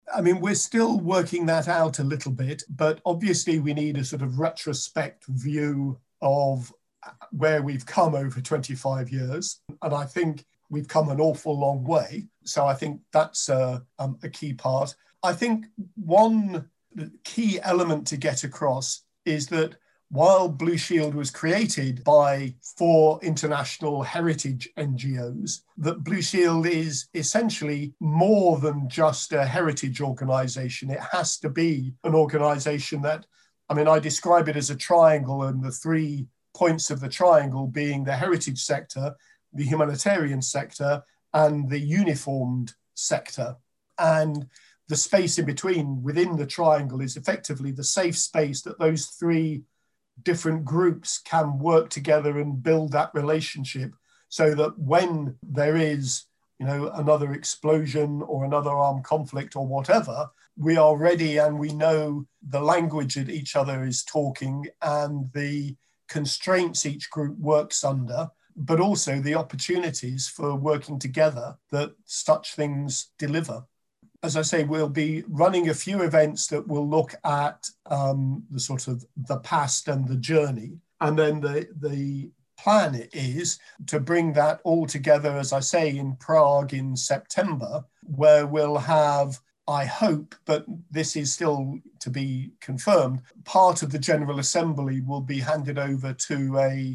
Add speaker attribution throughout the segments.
Speaker 1: I mean, we're still working that out a little bit, but obviously we need a sort of retrospect view of where we've come over 25 years. And I think we've come an awful long way. So I think that's a key part. I think one key element to get across is that while Blue Shield was created by 4 international heritage NGOs, that Blue Shield is essentially more than just a heritage organization. It has to be an organization that, I mean, I describe it as a triangle, and the 3 points of the triangle being the heritage sector, the humanitarian sector, and the uniformed sector. And the space in between within the triangle is effectively the safe space that those 3 different groups can work together and build that relationship, so that when there is, another explosion or another armed conflict or whatever, we are ready and we know the language that each other is talking and the constraints each group works under, but also the opportunities for working together that such things deliver. As I say, we'll be running a few events that will look at the sort of the past and the journey. And then the plan is to bring that all together, as I say, in Prague in September, where we'll have, I hope, but this is still to be confirmed, part of the General Assembly will be handed over to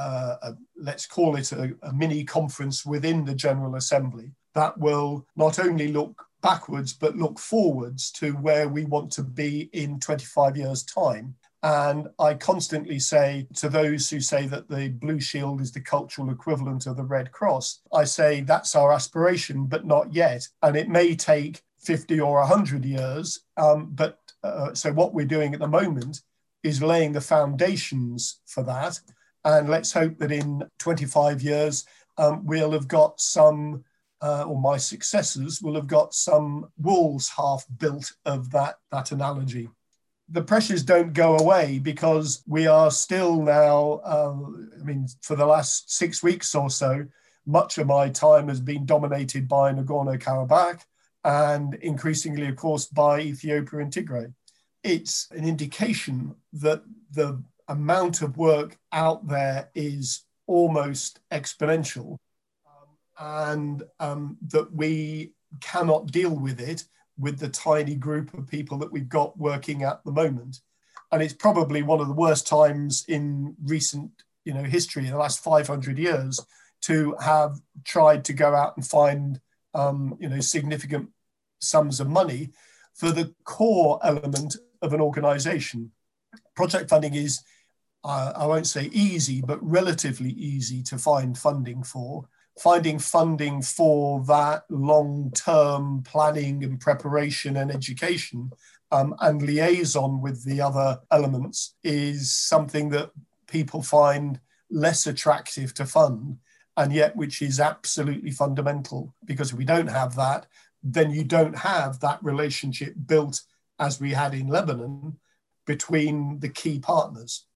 Speaker 1: let's call it a mini conference within the General Assembly that will not only look backwards, but look forwards to where we want to be in 25 years' time. And I constantly say to those who say that the Blue Shield is the cultural equivalent of the Red Cross, I say that's our aspiration, but not yet. And it may take 50 or 100 years. So what we're doing at the moment is laying the foundations for that. And let's hope that in 25 years, we'll have got some or my successors will have got some walls half built of that analogy. The pressures don't go away because we are still now, for the last 6 weeks or so, much of my time has been dominated by Nagorno-Karabakh and increasingly, of course, by Ethiopia and Tigray. It's an indication that the amount of work out there is almost exponential. And that we cannot deal with it with the tiny group of people that we've got working at the moment. And it's probably one of the worst times in recent, history, in the last 500 years, to have tried to go out and find, significant sums of money for the core element of an organization. Project funding is, I won't say easy, but relatively easy to find funding for. Finding funding for that long-term planning and preparation and education and liaison with the other elements is something that people find less attractive to fund, and yet which is absolutely fundamental, because if we don't have that, then you don't have that relationship built as we had in Lebanon between the key partners.